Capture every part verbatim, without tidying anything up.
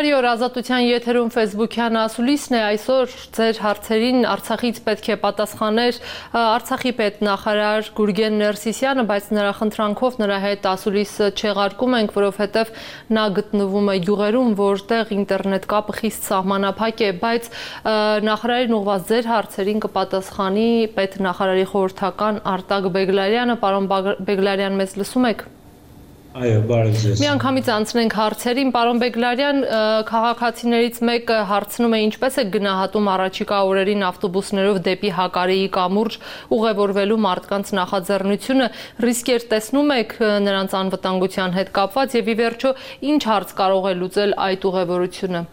Բարի օր, Ազատության եթերում Facebook-յան ասուլիսն է, այսօր ձեր հարցերին Արցախից պետք է պատասխաներ Արցախի պետնախարար Գուրգեն Ներսիսյանը, բայց նրա խնդրանքով նրա հետ ասուլիսը չեղարկում ենք, որովհետև նա գտնվում է գյուղերում, որտեղ ինտերնետ կապը խիստ սահմանափակ է, բայց նախարարին ուղղված ձեր հարցերին կպատասխանի պետնախարարի խորհրդական Արտակ Բեգլարյանը։ Պարոն Բեգլարյան, մեզ լսում եք։ Այո, բարև ձեզ։ Միանգամից անցնենք հարցերին, պարոն Բեգլարյան, քաղաքացիներից մեկը հարցնում է ինչպես է գնահատում առաջիկա օրերին ավտոբուսներով դեպի Հակարիի կամուրջ ուղևորվելու մարդկանց նախաձեռնությունը, ռիսկեր տեսնում եք նրանց անվտանգության հետ կապված եւ ի վերջո ինչ հարց կարող է լուծել այդ ուղևորությունը։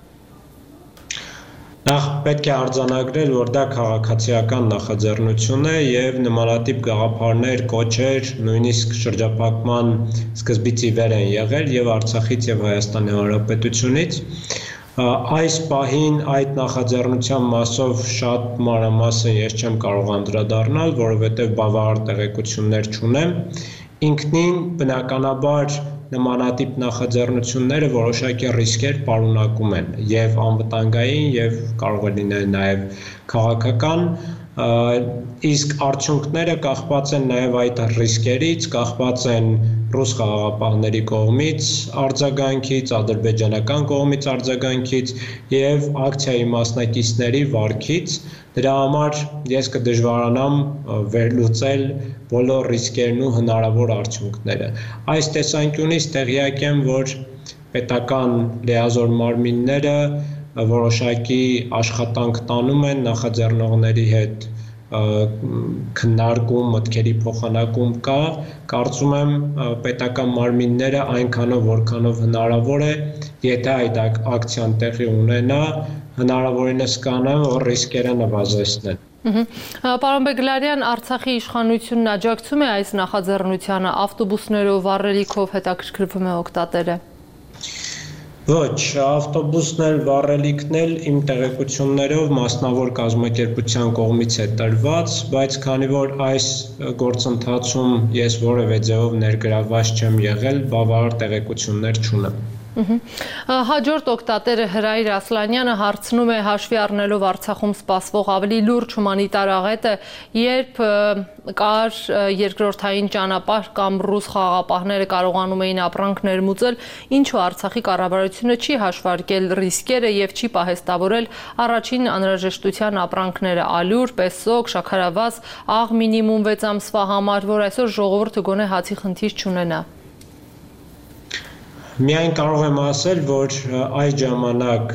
Նախ պետք է արձանագրել, որ դա քաղաքացիական նախաձեռնություն է եւ նմանատիպ գաղափարներ, կոչեր, նույնիսկ շրջափակման սկզբից ի վեր են եղել եւ Արցախից եւ Հայաստանի Հանրապետությունից։ Այս պահին այդ նախաձեռնության մասով շատ մանրամասն ես չեմ կարող անդրադառնալ, որովհետեւ բավարար տեղեկություններ չունեմ։ Ինքնին բնականաբար նմանատիպ նախաձեռնությունները որոշակի ռիսկեր պարունակում են եւ անվտանգային եւ կարող է լինել նաեւ քաղաքական, իսկ արդյունքները կախված են նաեւ այդ ռիսկերից, կախված են ռուս խաղաղապահների կողմից արձագանքից, ադրբեջանական կողմից արձագանքից եւ ակցիայի մասնակիցների վարքից։ Դրա համար ես կդժվարանամ վերլուծել բոլոր ռիսկերն ու հնարավոր արդյունքները։ Այս տեսանկյունից տեղյակ եմ, որ պետական լիազոր մարմինները որոշակի աշխատանք տանում են նախաձեռնողների հետ քննարկում, մտքերի փոխանակում կա, կարծում եմ պետական մարմինները այնքանով, որքանով հնարավոր է, եթե այդ ակցիան տեղի ունենա, հնարավորինս կանեն, որ ռիսկերը նվազեցնեն։ Պարոն Բեգլարյան, Արցախի իշխանությունն աջակցում է այս նախաձեռնությանը, ավտոբուսներով, վառելիքով հետաքրքրվում է օգտատերը։ Ոչ, ավտոբուսն էլ, վառելիքն էլ իմ տեղեկություններով մասնավոր կազմակերպության կողմից է տրված, բայց քանի որ այս գործընթացում ես որևէ ձևով ներգրավված չեմ եղել, բավարար տեղեկություններ չունեմ։ Հաջորդ օգտատերը Հրայր Ասլանյանը հարցնում է հաշվի առնելով Արցախում սպասվող ավելի լուրջ հումանիտար աղետը, երբ կար երկրորդային ճանապարհ կամ ռուս խաղաղապահները կարողանում էին ապրանք ներմուծել, ինչու Արցախի կառավարությունը չի հաշվարկել ռիսկերը եւ չի պահեստավորել առաջին անհրաժեշտության ապրանքները՝ ալյուր, պեսոկ, շաքարավազ, աղ մինիմում վեց ամսվա համար, որ այսօր ժողովուրդը գոնե հացի խնդիր չունենա։ Միայն կարող եմ ասել, որ այդ ժամանակ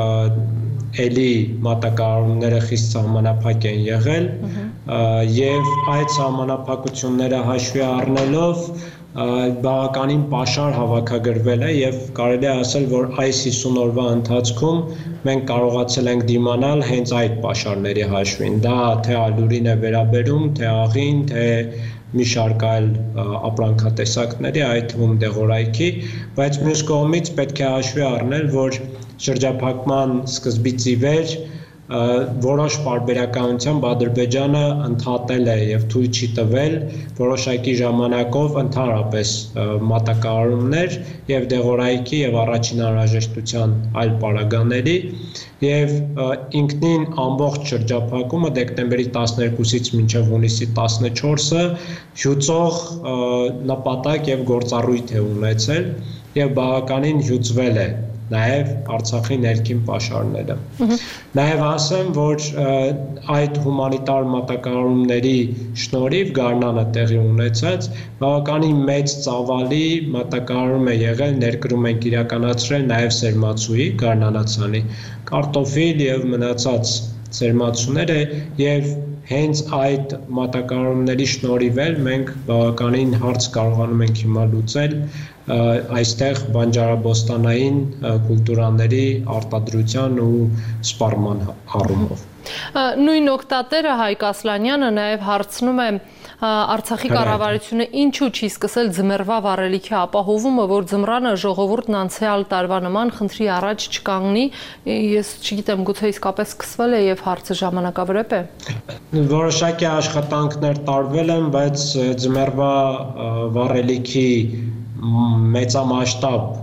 էլի մատակարարումները խիստ սահմանափակ են եղել եւ այդ սահմանափակությունները հաշվի առնելով բավականին պաշար հավաքագրվել է եւ կարելի է ասել, որ այս հիսուն օրվա ընթացքում մենք կարողացել ենք դիմանալ հենց այդ պաշարների հաշվին։ Դա թե ալյուրին է վերաբերում, թե աղին, թե մի շարք այլ ապրանքատեսակների, այդ թվում դեղորայքի, բայց մյուս կողմից պետք է հաշվի առնել, որ շրջափակման սկզբից ի վեր որոշ պարբերականությամբ Ադրբեջանը ընդհատել է եւ թույլ չի տվել որոշակի ժամանակով ընդհանրապես մատակարարումներ եւ դեղորայքի եւ առաջին անհրաժեշտության այլ պարագաների եւ ինքնին ամբողջ շրջափակումը դեկտեմբերի տասներկուսից մինչեւ հունիսի տասնչորսը հյուծող նպատակ եւ գործառույթ է ունեցել եւ բավականին հյուծվել է նաև Արցախի ներքին պաշարները։ Նաև ասեմ, որ այդ հումանիտար մատակարարումների շնորհիվ Գարնանը տեղի ունեցած բավականին մեծ ծավալի մատակարարում է եղել, ներկրում ենք իրականացրել նաև սերմացուի, գարնանացանի, կարտոֆիլ եւ մնացած սերմացուները եւ հենց այդ մատակարարումների շնորհիվ էլ մենք բավականին հարց կարողանում ենք հիմա լուծել այստեղ բանջարաբոստանային կուլտուրաների արտադրության ու սպառման առումով։ Նույն օգտատերը Հայկ Ասլանյանը նաև հարցնում է Արցախի կառավարությունը ինչու չի սկսել ձմեռվա վառելիքի ապահովումը, որ ձմռանը ժողովուրդն անցյալ տարվա նման խնդրի առաջ չկանգնի, ես չգիտեմ, գուցե իսկապես սկսվել է եւ հարցը ժամանակավրեպ է։ Որոշակի աշխատանքներ տարվել են, բայց ձմեռվա վառելիքի մեծամասշտաբ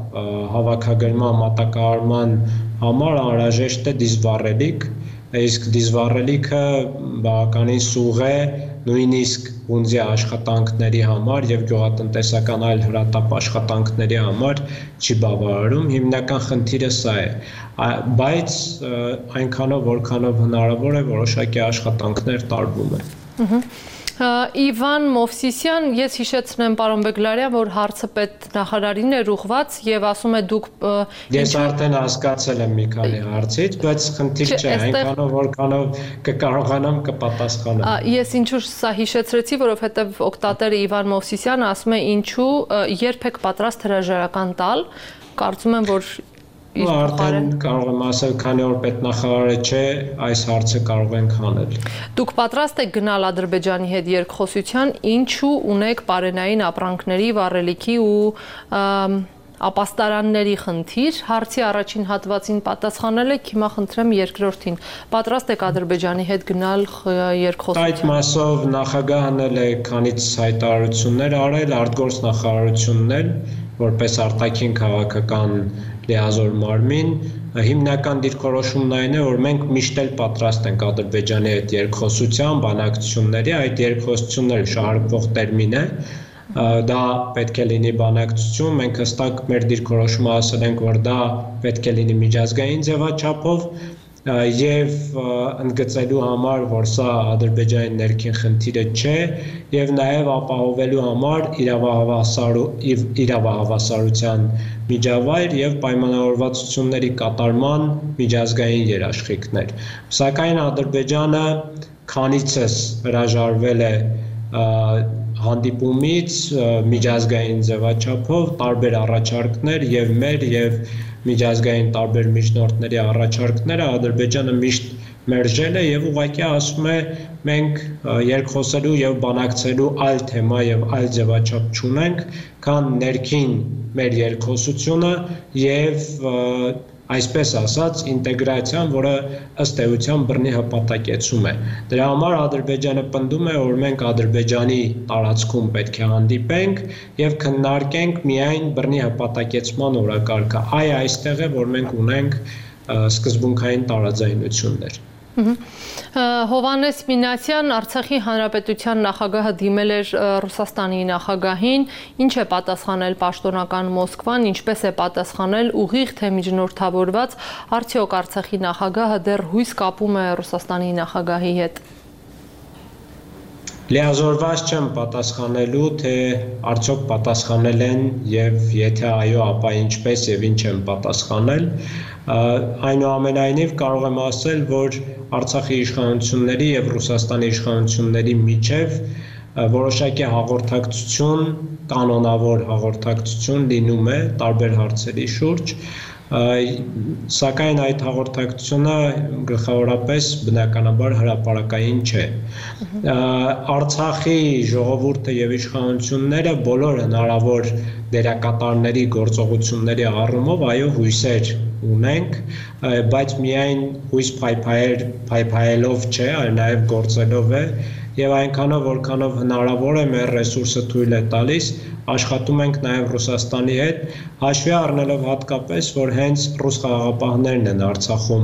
հավաքագրման մատակարարման համար անհրաժեշտ է դիզվառելիք, իսկ դիզվառելիքը բավականին սուղ է նույնիսկ հունձի աշխատանքների համար եւ գյուղատնտեսական այլ հրատապ աշխատանքների համար չի բավարարում, հիմնական խնդիրը սա է, բայց այնքանով որքանով հնարավոր է որոշակի աշխատանքներ տարվում են։ Իվան Մովսիսյան, ես հիշեցնեմ պարոն Բեգլարյան, որ հարցը պետնախարարին էր ուղղված եւ ասում է դուք Ես արդեն հասկացել եմ մի քանի հարցից, բայց խնդիր չէ, այնքանով որքանով կկարողանամ կպատասխանեմ։ Ես ինչու սա հիշեցրեցի, որովհետեւ օգտատերը Իվան Մովսիսյանը ասում է ինչու երբ եք պատրաստ հրաժարական տալ, կարծում եմ որ Արդեն կարող եմ ասել, քանի որ պետնախարարը չէ, այս հարցը կարող ենք հանել։ Դուք պատրաստ եք գնալ Ադրբեջանի հետ երկխոսության, ինչու ունեք պարենային ապրանքների, վառելիքի ու ապաստարանների խնդիր, հարցի առաջին հատվածին պատասխանել եք, հիմա խնդրեմ երկրորդին։ Պատրաստ եք Ադրբեջանի հետ գնալ երկխոսության։ Այդ մասով նախագահն էլ է քանից հայտարարություններ արել, արտգործ նախարարությունն էլ, որպես արտաքին քաղաքական լիազոր մարմին, հիմնական դիրքորոշումն այն է, որ մենք միշտ էլ պատրաստ ենք Ադրբեջանի հետ երկխոսության, բանակցությունների, այդ երկխոսությունները շարունակվող տերմին է, դա պետք է լինի բանակցություն, մենք հստակ մեր դիրքորոշումը ասել ենք, որ դա պետք է լինի միջազգային ձևաչափով եւ ընդգծելու համար, որ սա Ադրբեջանի ներքին խնդիրը չէ եւ նաեւ ապահովելու համար իրավահավասարության միջավայր եւ պայմանավորվածությունների կատարման միջազգային երաշխիքներ։ Սակայն Ադրբեջանը քանիցս հրաժարվել է հանդիպումից միջազգային ձևաչափով տարբեր առաջարկներ եւ մեր եւ միջազգային տարբեր միջնորդների առաջարկները Ադրբեջանը միշտ մերժել է եւ ուղղակի ասում է մենք երկխոսելու եւ բանակցելու այլ թեմա եւ այլ ձևաչափ չունենք, քան ներքին մեր երկխոսությունը եւ այսպես ասած ինտեգրացիան, որը ըստ էության բռնի հպատակեցում է։ Դրա համար Ադրբեջանը պնդում է, որ մենք Ադրբեջանի տարածքում պետք է հանդիպենք եւ քննարկենք միայն բռնի հպատակեցման օրակարգը։ Այ այստեղ է, որ մենք ունենք սկզբունքային տարաձայնություններ։ Հովհաննես Մինասյան, Արցախի Հանրապետության նախագահը դիմել էր Ռուսաստանի նախագահին, ինչ է պատասխանել պաշտոնական Մոսկվան, ինչպես է պատասխանել ուղիղ թե միջնորդավորված, արդյոք Արցախի նախագահը դեռ հույս կապում է Ռուսաստանի նախագահի հետ։ Լիազորված չեմ պատասխանելու, թե արդյոք պատասխանել են եւ եթե այո, ապա ինչպես եւ ինչ են պատասխանել։ Այնուամենայնիվ կարող եմ ասել, որ Արցախի իշխանությունների եւ Ռուսաստանի իշխանությունների միջև որոշակի հաղորդակցություն, կանոնավոր հաղորդակցություն լինում է տարբեր հարցերի շուրջ, սակայն այդ հաղորդակցությունը գլխավորապես բնականաբար հրապարակային չէ։ Արցախի ժողովուրդը եւ իշխանությունները բոլոր հնարավոր դերակատարների գործողությունների առումով այո հույսեր ունենք, բայց միայն հույս փայփայելով չէ, այլ նաեւ գործելով է եւ այնքանով որքանով հնարավոր է մեր ռեսուրսը թույլ է տալիս, աշխատում ենք նաեւ Ռուսաստանի հետ, հաշվի առնելով հատկապես, որ հենց ռուս խաղաղապահներն են Արցախում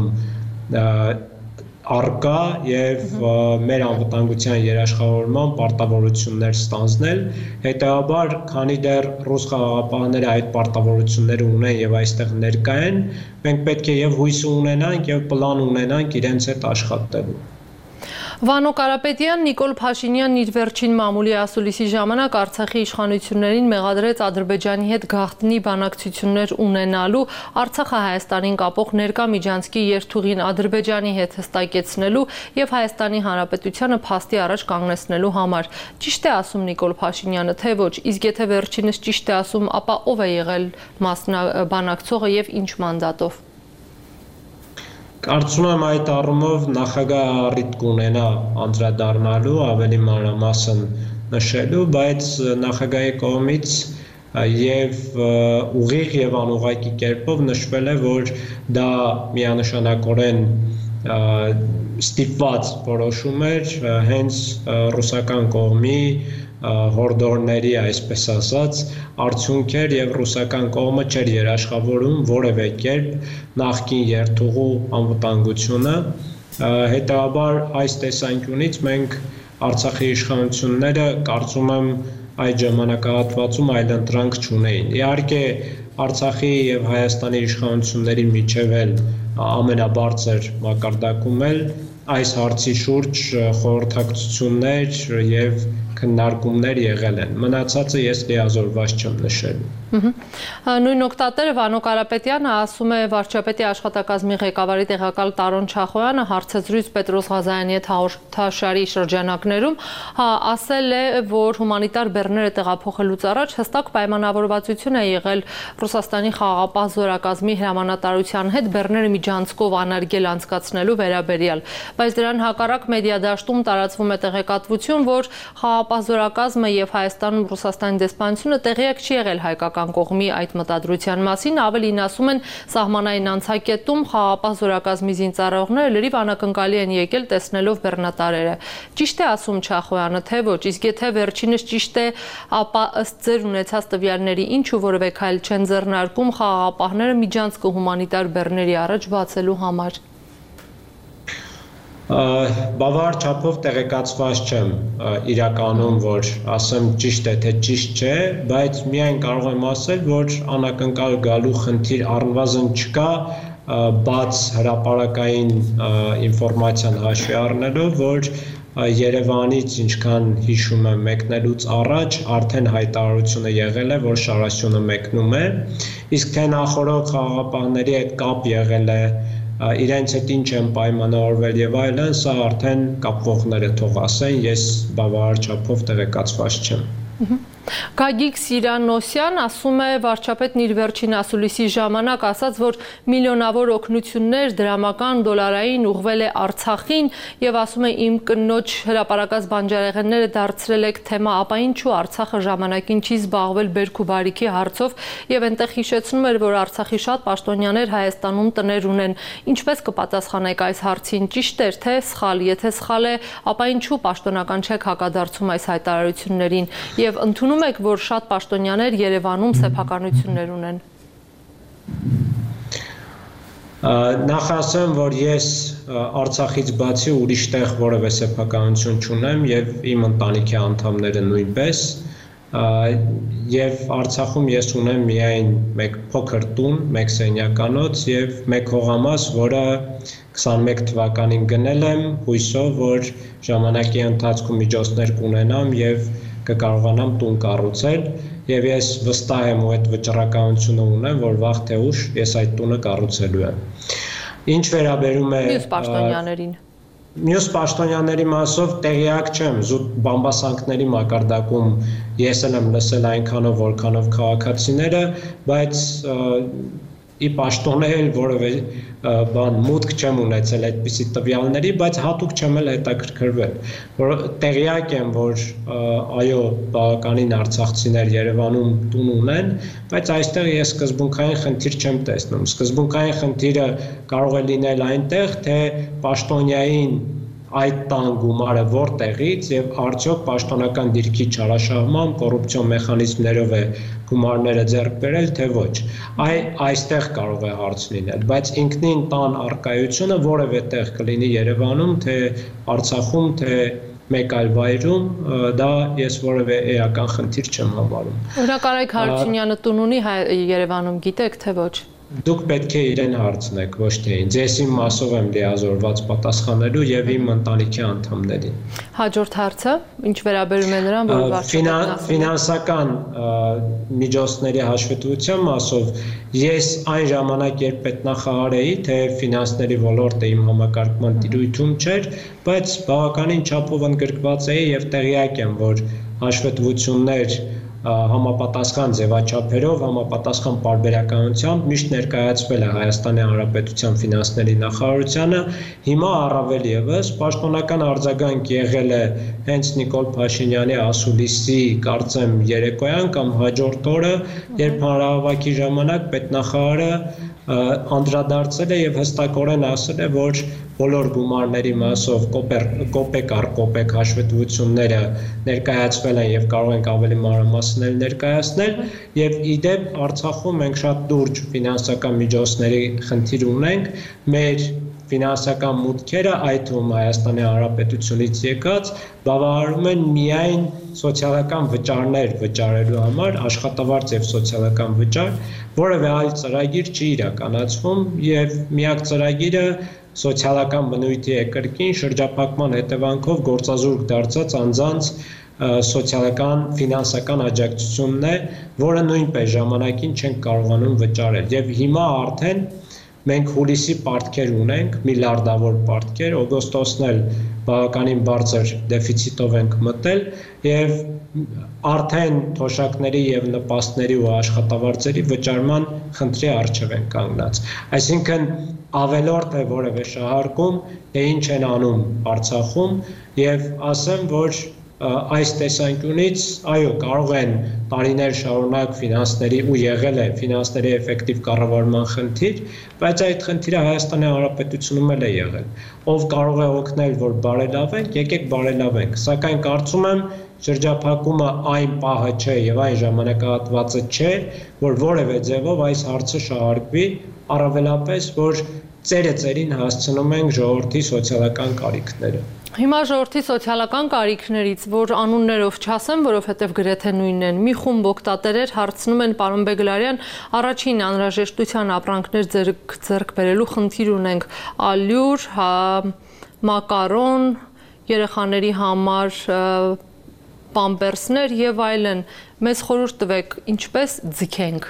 առկա եւ մեր անվտանգության երաշխավորման պարտավորություններ ստանձնել, հետեւաբար, քանի դեռ ռուս խաղաղապահները այդ պարտավորությունները ունեն եւ այստեղ ներկա են, մենք պետք է եւ հույս ունենանք եւ պլան ունենանք իրենց հետ աշխատելու։ Վանո Կարապետյան, Նիկոլ Փաշինյանն իր վերջին մամուլի ասուլիսի ժամանակ Արցախի իշխանություններին մեղադրեց Ադրբեջանի հետ գաղտնի բանակցություններ ունենալու, Արցախը Հայաստանին կապող ներկա միջանցքի երթուղին Ադրբեջանի հետ հստակեցնելու եւ Հայաստանի Հանրապետությանը փաստի առաջ կանգնեցնելու համար։ Ճիշտ է ասում Նիկոլ Փաշինյանը, թե ոչ, իսկ եթե վերջինս ճիշտ է ասում, ապա ով է եղել բանակցողը եւ ինչ մանդատով։ Կարծում եմ այդ առումով նախագահը առիթ կունենա անդրադառնալու, ավելի մանրամասն նշելու, բայց նախագահի կողմից եւ ուղիղ եւ անուղղակի կերպով նշվել է, որ դա միանշանակորեն ստիպված որոշում էր հենց ռուսական կողմի հորդորների, այսպես ասած, արդյունք էր եւ ռուսական կողմը չէր երաշխավորում որևէ կերպ նախկին երթուղու անվտանգությունը։ Հետևաբար այս տեսանկյունից մենք Արցախի իշխանությունները կարծում եմ այդ ժամանակահատվածում այլընտրանք չունեին։ Իհարկե Արցախի եւ Հայաստանի իշխանությունների միջև էլ ամենաբարձր մակարդակում էլ այս հարցի շուրջ խորհրդակցություններ եւ քննարկումներ եղել են։ Մնացածը ես լիազորված չեմ նշելու։ Նույն օգտատերը Վանո Կարապետյանը ասում է վարչապետի աշխատակազմի ղեկավարի տեղակալ Տարոն Չախոյանը հարցազրույց Պետրոս Ղազարյանի հետ հաղորդաշարի շրջանակներում ասել է, որ հումանիտար բեռները տեղափոխելուց առաջ հստակ պայմանավորվածություն է եղել Ռուսաստանի խաղաղապահ զորակազմի հրամանատարության հետ բեռները միջանցքով անարգել անցկացնելու վերաբերյալ, բայց դրան հակառակ մեդիա դաշտում տարածվում է տեղեկատվություն, որ խաղաղապահ զորակազմը եւ Հայաստանում Ռուսաստանի դեսպանությունը տեղյակ չի եղել հայկական կողմի այդ մտադրության մասին, ավելին ասում են սահմանային անցակետում խաղաղապահ զորակազմի զինծառայողները լրիվ անակնկալի են եկել տեսնելով բեռնատարերը։ Ճիշտ է ասում Չախոյանը, թե ոչ, իսկ եթե վերջինս ճիշտ է, ապա ըստ ձեր ունեցած տվյալների ինչու որևէ քայլ չեն ձեռնարկում խաղաղապահները միջանցքը հումանիտար բեռների առաջ բացելու համար։ Բավարար չափով տեղեկացված չեմ իրականում, որ ասեմ ճիշտ է, թե ճիշտ չէ, բայց միայն կարող եմ ասել, որ անակնկալ գալու խնդիր առնվազն չկա, բաց հրապարակային ինֆորմացիան հաշվի առնելով, որ Երևանից ինչքան հիշում եմ մեկնելուց առաջ արդեն հայտարարությունը եղել է, որ շարասյունը մեկնում է, իսկ թե նախորդ խաղաղապահների հետ կապ եղել է, իրենց հետ ինչ են պայմանավորվել եւ այլն, սա արդեն կապվողները թող ասեն, ես բավարար չափով տեղեկացված չեմ։ Գագիկ Սիրանոսյան ասում է վարչապետն իր վերջին ասուլիսի ժամանակ ասաց, որ միլիոնավոր օգնություններ դրամական, դոլարային ուղղվել է Արցախին եւ ասում է իմ կնոջ հրապարակած բանջարեղենները դարձրել եք թեմա, ապա ինչու Արցախը ժամանակին չի զբաղվել բերք ու բարիքի հարցով եւ այնտեղ հիշեցնում էր, որ Արցախի շատ պաշտոնյաներ Հայաստանում տներ ունեն։ Ինչպես կպատասխանեք այս հարցին, ճիշտ էր թե սխալ, եթե սխալ է, ապա ինչու պաշտոնական չեք հակադարձում այս հայտարարություններին եւ ընդունում եք, որ շատ պաշտոնյաներ Երևանում սեփականություններ ունեն։ Նախ ասեմ, որ ես Արցախից բացի ուրիշ տեղ որևէ սեփականություն չունեմ եւ իմ ընտանիքի անդամները նույնպես, եւ Արցախում ես ունեմ միայն մեկ փոքր տուն, մեկ սենյականոց եւ մեկ հողամաս, որը քսանմեկ թվականին գնել եմ, հույսով, որ ժամանակի ընթացքում միջոցներ կունենամ եւ կկարողանամ տուն կառուցել եւ ես վստահ եմ ու այդ վճռականությունը ունեմ, որ վաղ թե ուշ ես այդ տունը կառուցելու եմ։ Ինչ վերաբերում է մյուս պաշտոնյաներին։ Մյուս պաշտոնյաների մասով տեղյակ չեմ, զուտ բամբասանքների մակարդակում ես էլ եմ լսել այնքանով, որքանով քաղաքացիները, բայց ի պաշտոնել որևէ բան մուտք չեմ ունեցել այդպիսի տվյալների, բայց հատուկ չեմ էլ հետաքրքրվել, որ տեղյակ եմ, որ այո, բավականին արցախցիներ Երևանում տուն ունեն, բայց այստեղ ես սկզբունքային խնդիր չեմ տեսնում։ Սկզբունքային խնդիրը կարող է լինել այնտեղ, թե պաշտոնյային այդ տան գումարը որտեղից եւ արդյոք պաշտոնական դիրքի չարաշահման, կոռուպցիոն մեխանիզմներով է գումարները ձեռք բերել, թե ոչ։ Այ այստեղ կարող է հարց լինել, բայց ինքնին տան արկայությունը որևէ տեղ կլինի Երևանում, թե Արցախում, թե մեկ այլ վայրում, դա ես որևէ էական խնդիր չեմ համարում։ Օրինակ Արայք Հարությունյանը տուն ունի Երևանում, գիտեք, թե ոչ։ Դուք պետք է իրեն հարցնեք, ոչ թե ինձ։ Ես իմ մասով եմ լիազորված պատասխանելու եւ իմ ընտանիքի անդամներին։ Հաջորդ հարցը, ինչ վերաբերում է նրան, որ վարչապետն ֆինանսական միջոցների հաշվետվության մասով ես այն ժամանակ, երբ պետնախարար էի, թե ֆինանսների ոլորտը իմ համակարգման տիրույթում չէր, բայց բավականին չափով ընդգրկված էի եւ տեղյակ եմ, որ հաշվետվություններ համապատասխան ձևաչափերով, համապատասխան պարբերականությամբ միշտ ներկայացվել է Հայաստանի Հանրապետության ֆինանսների նախարարությանը, հիմա առավել ևս պաշտոնական արձագանք եղել է հենց Նիկոլ Փաշինյանի ասուլիսի, կարծեմ երեկոյան կամ հաջորդ օրը, երբ հանրահավաքի ժամանակ պետնախարարը անդրադարձել է եւ հստակորեն ասել է, որ բոլոր գումարների մասով կոպեկ առ կոպեկ հաշվետվությունները ներկայացվել են եւ կարող ենք ավելի մանրամասնել ներկայացնել եւ իդեպ Արցախում մենք շատ լուրջ ֆինանսական միջոցների խնդիր ունենք մեր ֆինանսական մուտքերը, այդ թվում Հայաստանի Հանրապետությունից եկած, բավարարում են միայն սոցիալական վճարներ վճարելու համար, աշխատավարձ եւ սոցիալական վճար, որևէ այլ ծրագիր չի իրականացվում եւ միակ ծրագիրը սոցիալական բնույթի է կրկին շրջափակման հետևանքով գործազուրկ դարձած անձանց սոցիալական ֆինանսական աջակցությունն է, որը նույնպես ժամանակին չենք կարողանում վճարել եւ հիմա արդեն մենք հուլիսի պարտքեր ունենք, միլիարդավոր պարտքեր, օգոստոսն էլ բավականին բարձր դեֆիցիտով ենք մտել եւ արդեն թոշակների եւ նպաստների ու աշխատավարձերի վճարման խնդրի առջև են կանգնած։ Այսինքն ավելորդ է որևէ շահարկում, թե ինչ են անում Արցախում եւ ասեմ, որ այս տեսանկյունից այո կարող են տարիներ շարունակ ֆինանսների ու եղել է ֆինանսների էֆեկտիվ կառավարման խնդիր, բայց այդ խնդիրը Հայաստանի Հանրապետությունում էլ է եղել։ Ով կարող է օգնել, որ բարելավենք, եկեք բարելավենք, սակայն կարծում եմ շրջափակումը այն պահը չէ եւ այն ժամանակահատվածը չէ, որ որևէ ձևով այս հարցը շահարկվի, առավելապես որ ծերը ծերին հասցնում ենք ժողովրդի սոցիալական կարիքները։ Հիմա ժողովրդի սոցիալական կարիքներից, որ անուններով չասեմ, որովհետև գրեթե նույնն են, մի խումբ օգտատերեր հարցնում են պարոն Բեգլարյան, առաջին անհրաժեշտության ապրանքներ ձեռք բերելու խնդիր ունենք, ալյուր, մակարոն, երեխաների համար պամպերսներ եւ այլն, մեզ խորհուրդ տվեք, ինչպես ձգենք։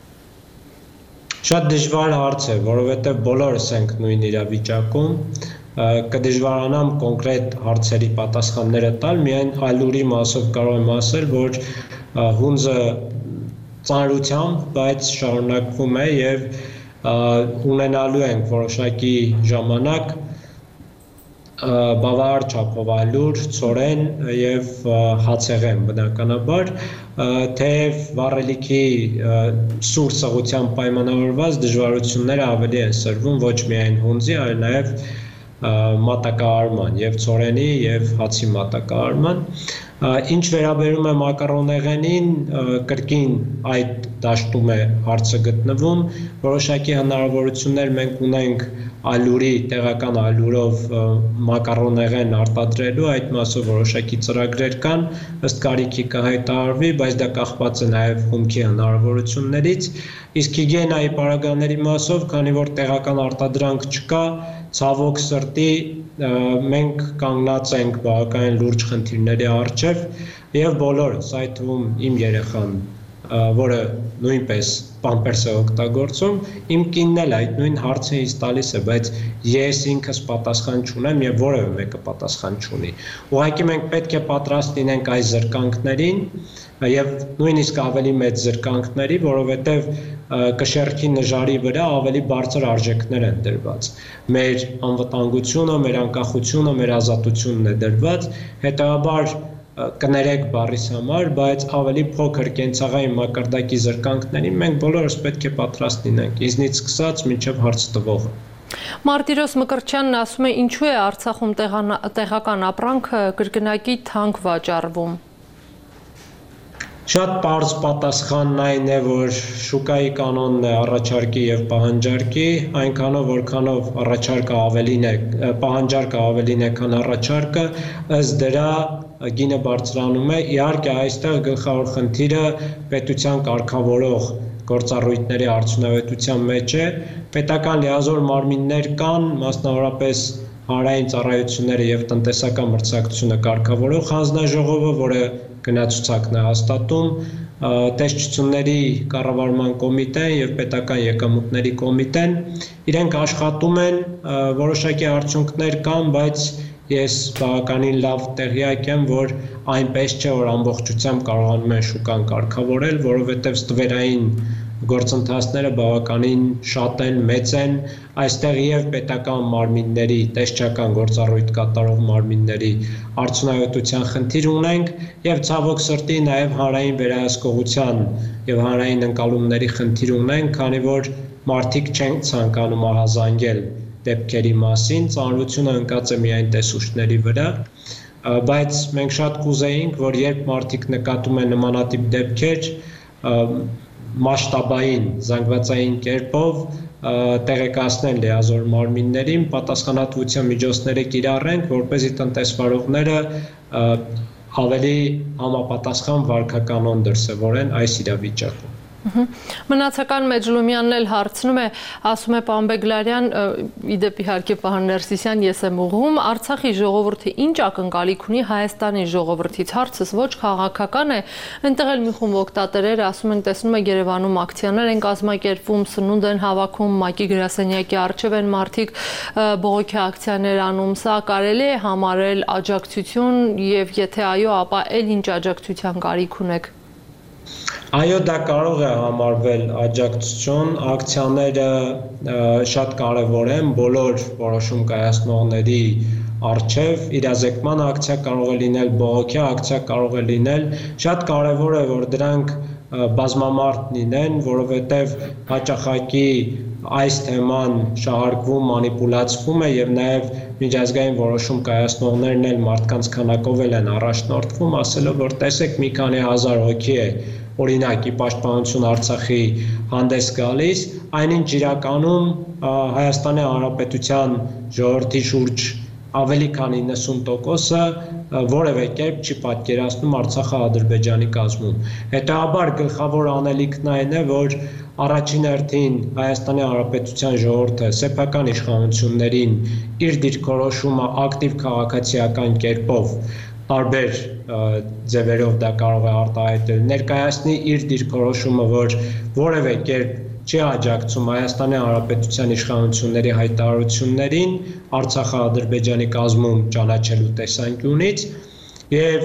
Շատ դժվար հարց է, որովհետև բոլորս ենք նույն իրավիճակում, կդժվարանամ կոնկրետ հարցերի պատասխանները տալ, միայն ալյուրի մասով կարող եմ ասել, որ հունձը ծանրությամբ, բայց շարունակվում է եւ ունենալու ենք որոշակի ժամանակ բավարար չափով ալյուր, ցորեն եւ հացեղեն բնականաբար, թեև վառելիքի սուր սղությամբ պայմանավորված դժվարությունները ավելի են սրվում ոչ միայն հունձի, այլ նաեւ մատակարարման եւ ցորենի եւ հացի մատակարարման ինչ վերաբերում է մակարոնեղենին կրկին այդ դաշտում է հարցը գտնվում որոշակի հնարավորություններ մենք ունենք ալյուրի տեղական ալյուրով մակարոնեղեն արտադրելու այդ մասով որոշակի ծրագրեր կան ըստ կարիքի կհայտարարվի բայց դա կախված է նաեւ հումքի հնարավորություններից իսկ հիգիենայի պարագաների մասով քանի որ տեղական արտադրանք չկա ցավոք սրտի մենք կանգնած ենք բավականին լուրջ խնդիրների առջև եւ բոլորս այդ թվում իմ երեխան որը նույնպես պամպերս է օգտագործում իմ կինն էլ այդ նույն հարցը ինձ տալիս է բայց ես ինքս պատասխան չունեմ եւ որևէ մեկը պատասխան չունի ուղղակի մենք պետք է պատրաստ լինենք այս զրկանքներին եւ նույնիսկ ավելի մեծ զրկանքների որովհետեւ կշեռքի նժարի վրա ավելի բարձր արժեքներ են դրված մեր անվտանգությունը մեր անկախությունը մեր ազատությունն է դրված հետեւաբար կներեք բառիս համար, բայց ավելի փոքր կենցաղային մակարդակի զրկանքներին մենք բոլորս պետք է պատրաստ լինենք, ինձնից սկսած մինչև հարց տվողը։ Մարտիրոս Մկրտչյանն ասում է, ինչու է Արցախում տեղական ապրանքը կրկնակի թանկ վաճառվում։ Շատ պարզ պատասխանն այն է, որ շուկայի կանոնն է առաջարկի եւ պահանջարկի, այնքանով որքանով առաջարկը ավելին է, պահանջարկը ավելին է, քան առաջարկը, ըստ դրա գինը բարձրանում է, իհարկե այստեղ գլխավոր խնդիրը պետության կարգավորող գործառույթների արդյունավետության մեջ է, պետական լիազոր մարմիններ կան, մասնավորապես հանրային ծառայությունները եւ տնտեսական մրցակցությունը կարգավորող հանձնաժողովը, որը գնացուցակն է հաստատում, տեսչությունների կառավարման կոմիտեն եւ պետական եկամուտների կոմիտեն, իրենք աշխատում են, որոշակի արդյունքներ կան, բայց ես բավականին լավ տեղյակ եմ, որ այնպես չէ, որ ամբողջությամբ կարողանում են շուկան կարգավորել, որովհետեւ ստվերային գործընթացները բավականին շատ են, մեծ են, այստեղ եւ պետական մարմինների, տեսչական գործառույթ կատարող մարմինների արդյունավետության խնդիր ունենք եւ ցավոք սրտի նաեւ հանրային վերահսկողության եւ հանրային ընկալումների խնդիր ունենք, քանի որ մարդիկ չեն ցանկանում ահազանգել դեպքերի մասին, ծանրությունը ընկած է միայն տեսուչների վրա, բայց մենք շատ կուզեինք, որ երբ մարդիկ նկատում են նմանատիպ դեպքեր, մասշտաբային զանգվածային կերպով տեղեկացնել լիազոր մարմիններին, պատասխանատվության միջոցները կիրառենք, որպեսզի տնտեսվարողները ավելի համապատասխան վարքականon դրսևորեն այս իրավիճակում։ Մնացական Մեջլումյանն էլ հարցնում է, ասում է պարոն Բեգլարյան, իդեպ իհարկե պարոն Ներսիսյան, ես եմ ուղղում, Արցախի ժողովուրդը ինչ ակնկալիք ունի Հայաստանի ժողովրդից, հարցս ոչ քաղաքական է, այնտեղ էլ մի խումբ օգտատերեր ասում են, տեսնում եք Երևանում ակցիաներ են կազմակերպվում, սնունդ են հավաքում, ՄԱԿ-ի գրասենյակի առջև են մարդիկ բողոքի ակցիաներ անում, սա կարելի է համարել աջակցություն եւ եթե այո, ապա էլ ինչ աջակցության կարիք ունեք։ Այո, դա կարող է համարվել աջակցություն, ակցիաները շատ կարևոր են բոլոր որոշում կայացնողների առջև, իրազեկման ակցիա կարող է լինել, բողոքի ակցիա կարող է լինել, շատ կարևոր է, որ դրանք բազմամարդ լինեն, որովհետև հաճախակի այս թեման շահարկվում, մանիպուլացվում է եւ նաեւ միջազգային որոշում կայացնողներն էլ մարդկանց քանակով են առաջնորդվում, ասելով, որ տեսեք մի քանի հազար հոգի է օրինակ ի պաշտպանություն Արցախի հանդես գալիս, այնինչ իրականում Հայաստանի Հանրապետության ժողովրդի շուրջ ավելի քան իննսուն տոկոսը որևէ կերպ չի պատկերացնում Արցախը Ադրբեջանի կազմում։ Հետևաբար գլխավոր անելիքն այն է, որ առաջին հերթին Հայաստանի Հանրապետության ժողովուրդը սեփական իշխանություններին իր դիրքորոշումը ակտիվ քաղաքացիական կերպով տարբեր ձևերով դա կարող է արտահայտել, ներկայացնի իր դիրքորոշումը, որ որևէ կերպ չի աջակցում Հայաստանի Հանրապետության իշխանությունների հայտարարություններին Արցախը Ադրբեջանի կազմում ճանաչելու տեսանկյունից եւ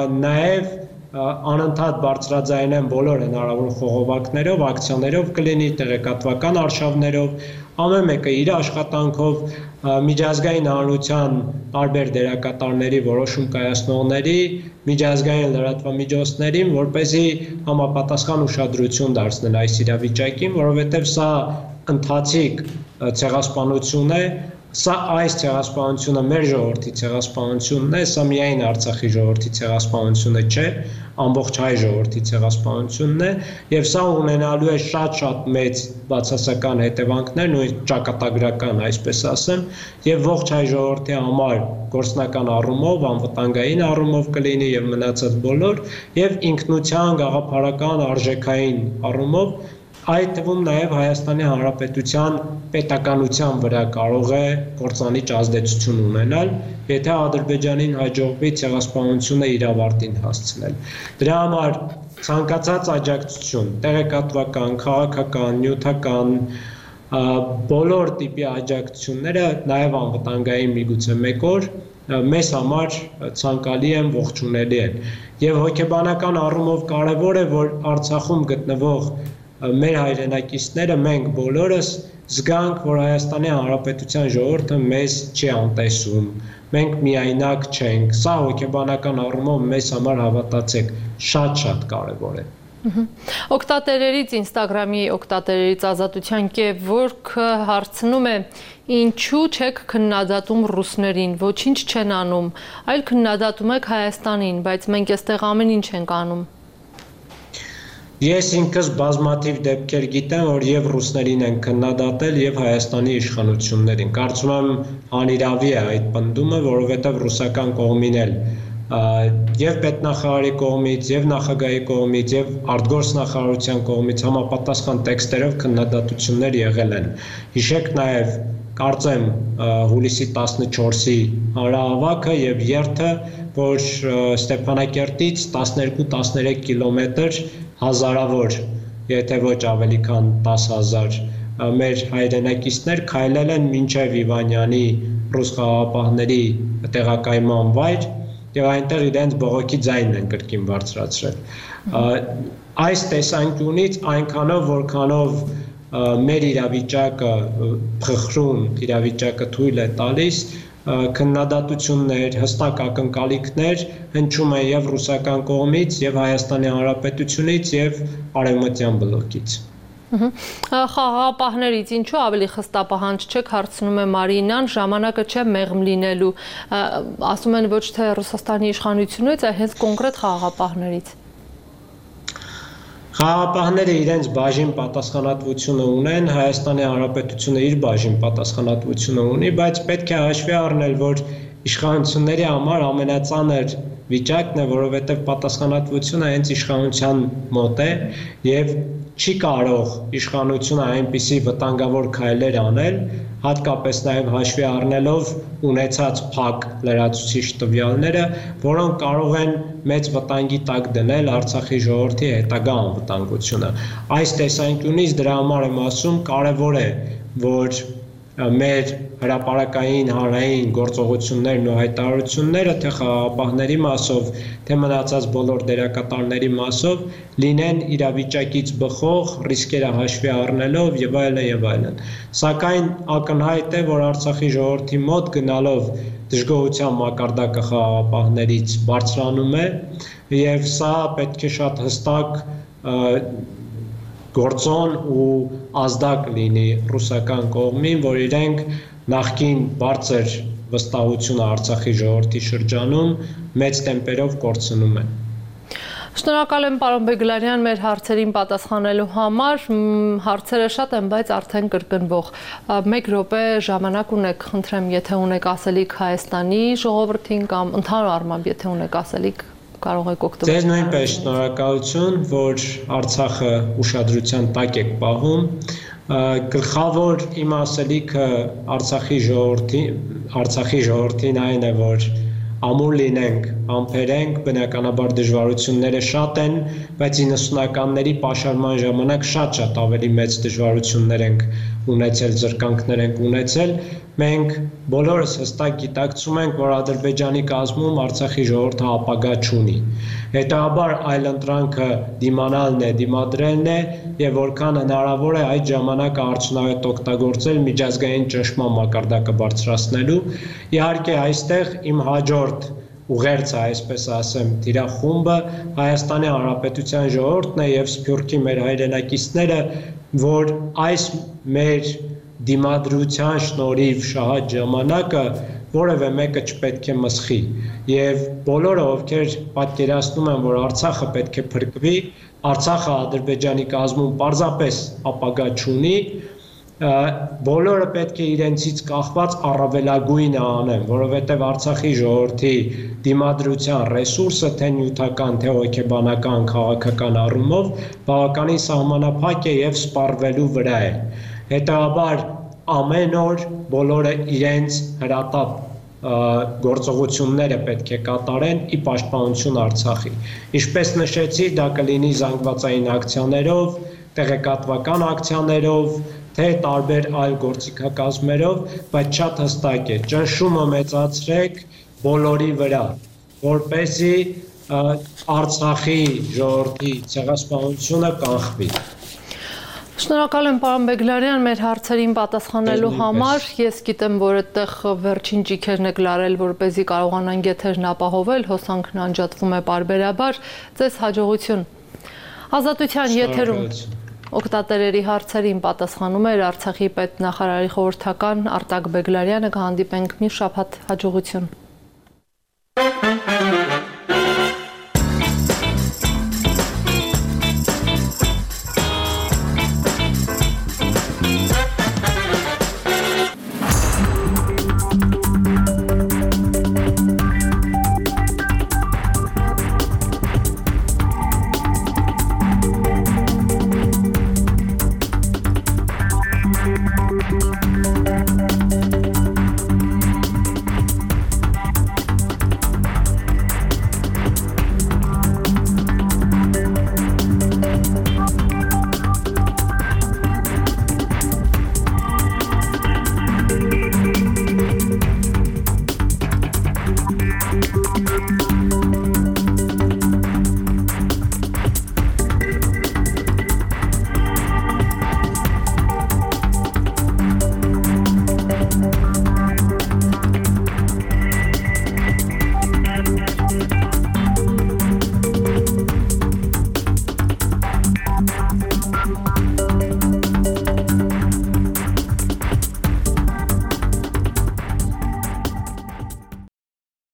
նաեւ անընդհատ բարձրաձայնեն բոլոր հնարավոր խողովակներով, ակցիաներով կլինի, տեղեկատվական արշավներով, ամեն մեկը իր աշխատանքով միջազգային հանրության տարբեր դերակատարների, որոշում կայացնողների, միջազգային լրատվամիջոցներին, որպեսզի համապատասխան ուշադրություն դարձնեն այս իրավիճակին, որովհետև սա ընթացիկ ցեղասպանություն է, սա այս ցեղասպանությունը մեր ժողովրդի ցեղասպանությունն է, սա միայն Արցախի ժողովրդի ցեղասպանությունը չէ, ամբողջ հայ ժողովրդի ցեղասպանությունն է, եւ սա ունենալու է շատ-շատ մեծ բացասական հետևանքներ, նույն ճակատագրական, այսպես ասեմ, եւ ողջ հայ ժողովրդի համար գործնական առումով, անվտանգային առումով կլինի եւ մնացած բոլոր, եւ ինքնության, գաղափարական, արժեքային առումով այդ թվում նաև Հայաստանի Հանրապետության պետականության վրա կարող է կործանիչ ազդեցություն ունենալ, եթե Ադրբեջանին հաջողվի ցեղասպանությունը իր ավարտին հասցնել։ Դրա համար ցանկացած աջակցություն, տեղեկատվական, քաղաքական, նյութական, բոլոր տիպի աջակցությունները, նաև անվտանգային միգուցե մեկ օր, մեզ համար ցանկալի են, ողջունելի են։ Եվ հոգեբանական առումով կարևոր է, որ Արցախում գտնվող մեր հայրենակիցները, մենք բոլորս զգանք, որ Հայաստանի Հանրապետության ժողովուրդը մեզ չի անտեսում, մենք միայնակ չենք, սա հոգեբանական առումով մեզ համար հավատացեք, շատ-շատ կարևոր է։ Օգտատերերից, Ինստագրամի օգտատերերից Ազատության Կևորգը հարցնում է, ինչու չեք քննադատում ռուսներին, ոչինչ չեն անում, այլ քննադատում եք Հայաստանին, բայց մենք այստեղ ամեն ինչ ենք անում։ Ես ինքս բազմաթիվ դեպքեր գիտեմ, որ եւ ռուսներին են քննադատել եւ Հայաստանի իշխանություններին։ Կարծում եմ անիրավի է այդ պնդումը, որովհետեւ ռուսական կողմին էլ եւ պետնախարարի կողմից, եւ նախագահի կողմից, եւ արտգործնախարարության կողմից համապատասխան տեքստերով քննադատություններ եղել են։ Հիշեք նաեւ, կարծեմ հուլիսի տասնչորսի հանրահավաքը եւ երթը, որ Ստեփանակերտից տասներկու տասներեք կիլոմետր հազարավոր, եթե ոչ ավելի քան տաս հազար մեր հայրենակիցներ քայլել են մինչև Իվանյանի ռուս խաղաղապահների տեղակայման վայր եւ այնտեղ իրենց բողոքի ձայնն են կրկին բարձրացրել։ Այս տեսանկյունից այնքանով, որքանով մեր իրավիճակը փխրուն իրավիճակը թույլ է տալիս, քննադատություններ, հստակ ակնկալիքներ հնչում են եւ ռուսական կողմից, եւ Հայաստանի Հանրապետությունից, եւ արևմտյան բլոկից։ Խաղաղապահներից ինչու ավելի խստապահանջ չեք, հարցնում է Մարինան, ժամանակը չէ մեղմ լինելու, ասում են ոչ թե Ռուսաստանի իշխանությունից, այլ հենց կոնկրետ խաղաղապահներից։ Խաղաղապահները իրենց բաժին պատասխանատվությունը ունեն, Հայաստանի Հանրապետությունը իր բաժին պատասխանատվությունը ունի, բայց պետք է հաշվի առնել, որ իշխանությունների համար ամենածանր վիճակն է, որովհետև պատասխանատվությունը հենց իշխանության մոտ է եւ չի կարող իշխանությունը այնպիսի վտանգավոր քայլեր անել, հատկապես նաև հաշվի առնելով ունեցած փակ լրացուցիչ տվյալները, որոնք կարող են մեծ վտանգի տակ դնել Արցախի ժողովրդի հետագա անվտանգությունը։ Այս տեսանկյունից դրա համար եմ ասում, կարևոր է, որ մեր հրապարակային հանրային գործողություններն ու հայտարարությունները թե խաղաղապահների մասով, թե մնացած բոլոր դերակատարների մասով լինեն իրավիճակից բխող, ռիսկերը հաշվի առնելով եւ այլն եւ այլն։ Սակայն ակնհայտ է, որ Արցախի ժողովրդի մոտ գնալով դժգոհության մակարդակը խաղաղապահներից բարձրանում է եւ սա պետք է շատ հստակ գործոն ու ազդակ լինի ռուսական կողմին, որ իրենք նախկին բարձր վստահությունը Արցախի ժողովրդի շրջանում մեծ տեմպերով կորցնում են։ Շնորհակալ եմ պարոն Բեգլարյան մեր հարցերին պատասխանելու համար, հարցերը շատ են, բայց արդեն կրկնվող։ Մեկ րոպե ժամանակ ունեք, խնդրեմ, եթե ունեք ասելիք Հայաստանի ժողովրդին կամ ընդհանուր առմամբ եթե ունեք ասելիք կարող եք օգտվել։ Ձեզ նույնպես շնորհակալություն, որ Արցախը ուշադրության տակ եք պահում։ Գլխավոր իմ ասելիքը Արցախի ժողովրդի, Արցախի ժողովրդին այն է, որ ամուր լինենք, համբերենք, բնականաբար դժվարությունները շատ են, բայց իննսունականների պաշարման ժամանակ շատ-շատ ավելի մեծ դժվարություններ ենք ունեցել, զրկանքներ ենք ունեցել։ Մենք բոլորս հստակ գիտակցում ենք, որ Ադրբեջանի կազմում Արցախի ժողովուրդը ապագա չունի։ Հետաբար այլընտրանքը դիմանալն է, դիմադրելն է եւ որքան հնարավոր է այդ ժամանակը արդյունավետ օգտագործել միջազգային ճնշման մակարդակը բարձրացնելու։ Իհարկե այստեղ իմ հաջորդ ուղերձը, այսպես ասեմ, թիրախումբը Հայաստանի Հանրապետության ժողովուրդն է եւ Սփյուռքի մեր հայրենակիցները, որ այս մեր դիմադրության շնորհիվ շահած ժամանակը որևէ մեկը չպետք է մսխի եւ բոլորը ովքեր պատկերացնում են, որ Արցախը պետք է փրկվի, Արցախը Ադրբեջանի կազմում պարզապես ապագա չունի, բոլորը պետք է իրենցից կախված առավելագույնը անեն, որովհետև Արցախի ժողովրդի դիմադրության ռեսուրսը թե նյութական, թե հոգեբանական, քաղաքական առումով բավականին սահմանափակ է եւ սպառվելու վրա է։ Հետաբար ամեն օր բոլորը իրենց հրատապ գործողությունները պետք է կատարեն ի պաշտպանություն Արցախի։ Ինչպես նշեցի, դա կլինի զանգվածային ակցիաներով, տեղեկատվական ակցիաներով, թե տարբեր այլ գործիքակազմերով, բայց շատ հստակ է, ճնշումը մեծացրեք բոլորի վրա, որպեսզի Արցախի ժողովրդի ցեղասպանությունը կանխվի։ Շնորհակալ եմ պարոն Բեգլարյան մեր հարցերին պատասխանելու համար։ Ես գիտեմ, որ այդտեղ վերջին ճիքերն եք լարել, որպեսզի կարողանան եթերն ապահովել, հոսանքն անջատվում է պարբերաբար։ Ձեզ հաջողություն։ Ազատության եթերում օգտատերերի հարցերին պատասխանում էր Արցախի պետնախարարի խորհրդական Արտակ Բեգլարյանը, կհանդիպենք մի շաբաթ, հաջողություն։